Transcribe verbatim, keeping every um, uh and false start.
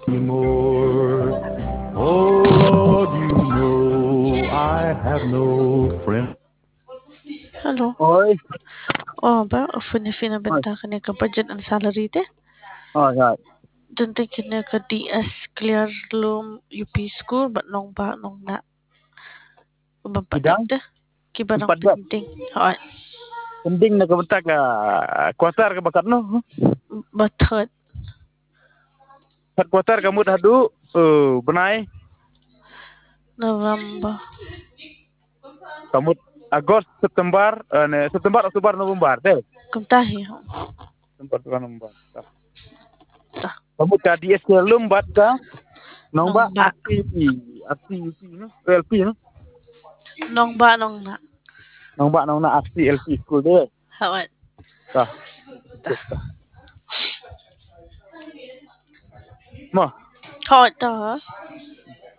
anymore. Oh Lord, you know I have no friend. Hello. Oi, Oh, ba funi fina oi, benta kani ka budget ang salary te. oi, oi. Dun te kini ka D S clear lum U P school but nong ba nong na bampadak Bidang te. Kiba nang empat belas. penting. Hoy. Penting nak kebetak ke kuatar ke bakat no. Bathot Hat kuatar kamu dah du eh benai November. kamu Agos September eh ne, September Oktober November deh. Kumtahi ho. September Oktober November. Tah. Ta. Kamu tadi es lembat ka nomba Nong ba. aksi aksi U P no L P no. Nong ba nong na. Nomba nona aksi L P school deh. Hoy. Tah. Ta. Tah. Mah, Hoy ta.